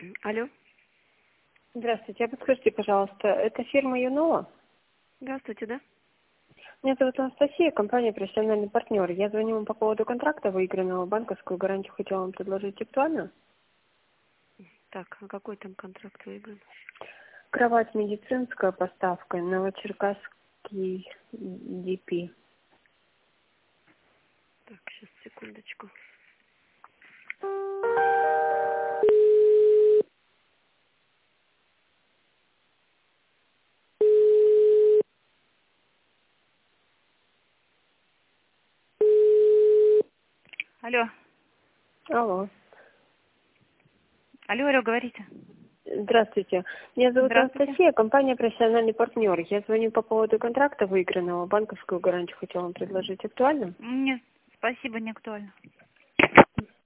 Алло. Здравствуйте, а подскажите, пожалуйста, это фирма Юнова? Здравствуйте, да? Меня зовут Анастасия, компания «Профессиональный партнер». Я звоню вам по поводу контракта, выигранного. Банковскую гарантию хотела вам предложить актуально. Так, а какой там контракт выигран? Кровать медицинская, поставка, Новочеркасский ДП. Так, сейчас, секундочку. Алло. Алло. Алло, говорите. Здравствуйте. Меня зовут Здравствуйте. Анастасия, компания «Профессиональный партнер». Я звоню по поводу контракта, выигранного. Банковскую гарантию хотела вам предложить актуально. Нет, спасибо, не актуально.